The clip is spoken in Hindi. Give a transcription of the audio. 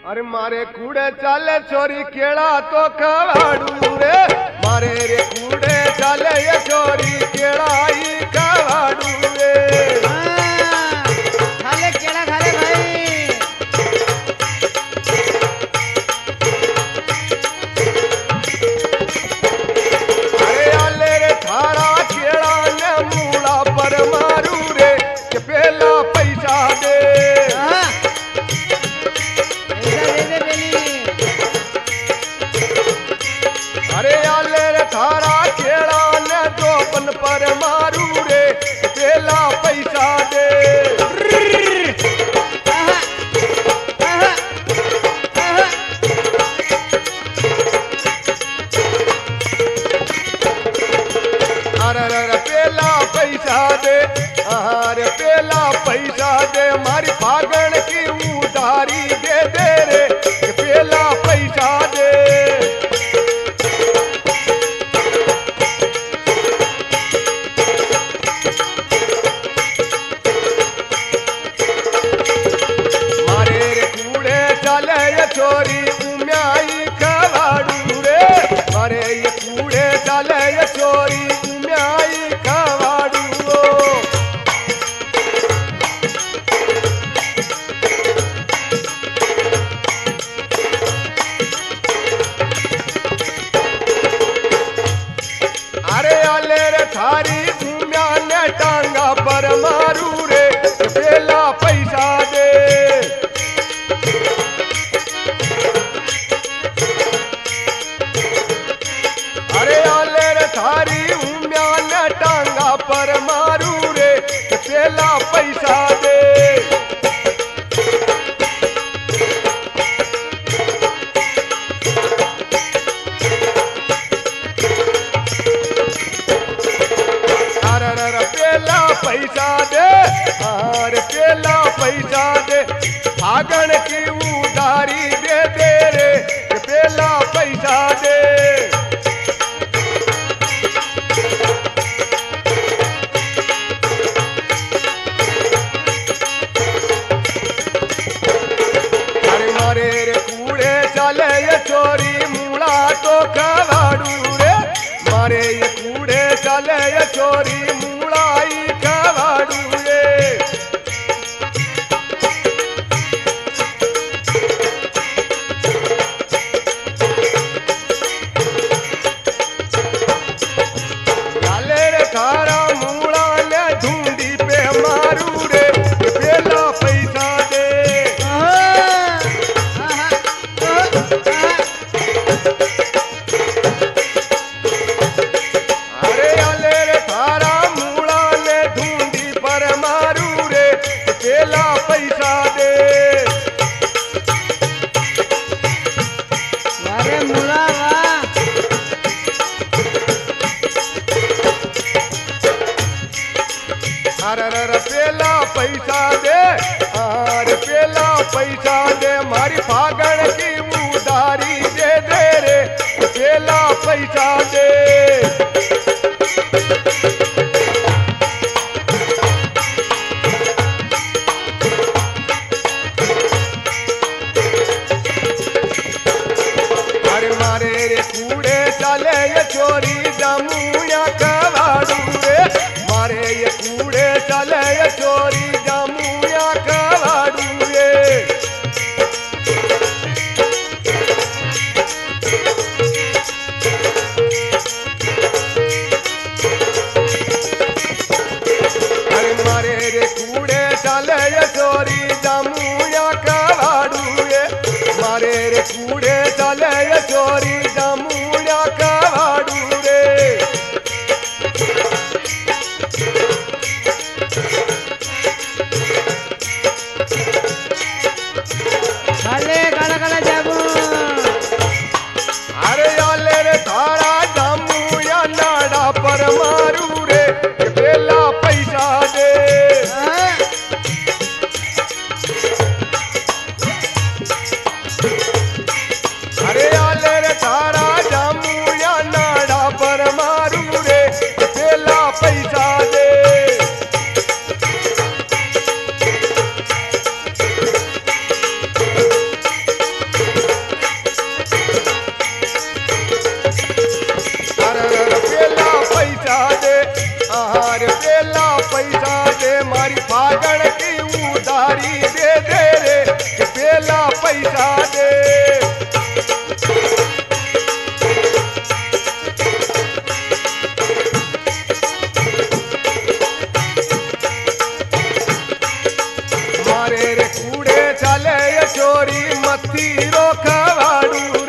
अरे मारे कूड़े चाले चोरी केड़ा तो कवाड़ू रे मारे रे कूड़े चाले ये चोरी केड़ा ही कवाड़ू रे खाले केड़ा खाले भाई अरे आले रे थारा केड़ा ने मूला पर मारू रे के पहला पैसा दे अरे आले रे थारा केड़ा ने दोपन पर मारू रे पहला पैसा दे अरे पहला पैसा दे अरे पहला पैसा दे मारी फागण की उधारी दे दे रे पहला पैसा दे मारे रे कूड़े चले ये चोरी उम्याई कवाड़ू रे मारे ये कूड़े चले ये चोरी उम्याई कवाड़ू अरे आले रे थारी उम्या ने टांगा पर मारू रे पहला पैसा दे अरे आले रे थारी उम्या ने टांगा पर मारू रे पहला पैसा दे अरे पहला पैसा दे अरे पहला पैसा दे फागण की उधारी दे दे रे पहला पैसा दे अरे मारे रे कूड़े चले ये चोरी मूला तो कवाड़ू रे मारे ये कूड़े चले ये चोरी मूला ही कवाड़ू रे चले रे थारा मूला ने ढूंढी पे मारू रे पहला पैसा दे अरे आले रे थारा मूला ने ढूंढी पर मारू रे पहला पैसा दे अरे मुला वाह अरे पहला पैसा दे अरे पहला पैसा दे मारी फागण की उधारी दे दे रे पहला पैसा दे अरे मारे रे कूड़े चले ये चोरी जमुया कवाड़ू रे मारे ये कूड़े चले ये चोरी जमुया कवाड़ू रे अरे मारे रे कूड़े चले ये चोरी जमुया कवाड़ू रे मारे रे कूड़े चले ये चोरी जमुया कवाड़ू रे खाले काला काला जाबू अरे आले रे थारा जमुया नाड़ा पर मारू रे पहला पैसा दे अरे आले रे थारा जमुया नाड़ा पर मारू रे पहला पैसा दे यशोरी मती रोखवाड़ू